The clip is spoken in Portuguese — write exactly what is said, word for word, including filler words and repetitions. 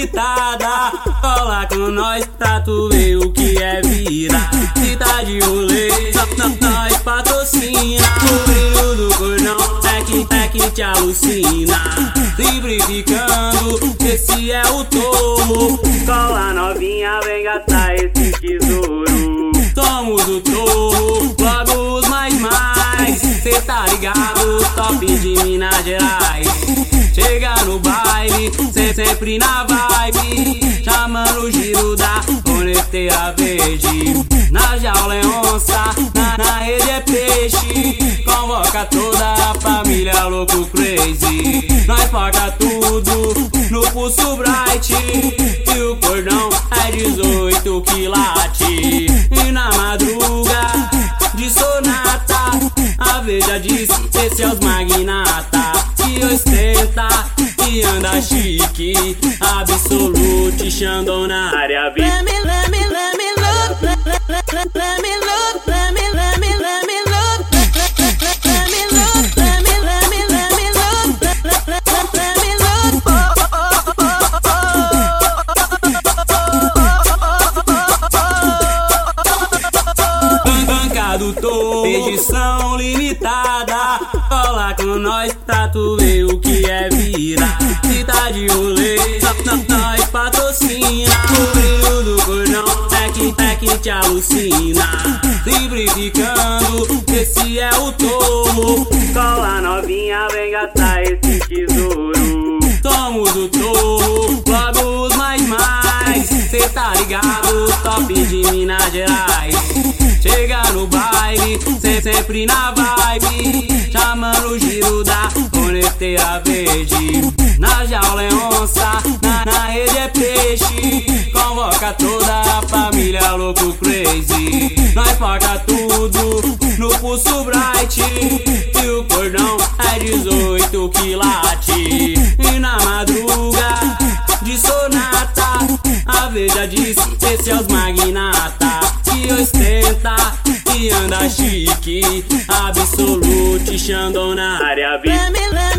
limitada. Cola com nós pra tu ver o que é vida. Se tá de rolê, nós patrocina. O brilho do cordão é que, é que te alucina. Simplificando, esse é o tomo. Cola novinha, vem gastar esse tesouro. Somos o torro, logo os mais mais. Cê tá ligado, top de Minas Gerais. Chega no baile, cê sempre na vibe. Chamando o giro da corneteira verde. Na jaula é onça, na, na rede é peixe. Convoca toda a família louco crazy. Nós porta tudo no pulso bright. E o cordão é dezoito quilate. E na madruga de sonata, a Veja disse, esse é os magnata. Que ostenta e anda chique. Absolute Xandão na área V I P. Let me, let me, let me look, let, let, let, let, let me look, let me, let me, let me look, let me look, let me, let me, let me look, let, let, let, let, let me look. Oh, oh, oh, oh, oh. Bancado tô, edição limitada. Cola com nós pra tu ver o que é vida. Se tá de rolê, nós patrocina. O brilho do cordão é que, é que te alucina. Simplificando, esse é o tomo. Cola novinha, vem gastar esse tesouro. Somos o torro, logo os mais mais. Cê tá ligado, top de Minas Gerais. Chega no baile, cê sempre na vibe. Chamando o giro da corneteira verde. Na jaula é onça, na, na rede é peixe. Convoca toda a família louco crazy. Nós porta tudo no pulso bright. E o cordão é dezoito quilate. E na madruga de sonata, a Veja disse, esse é os magnata. Que ostenta e anda chique. Absolute Xandão na área V I P.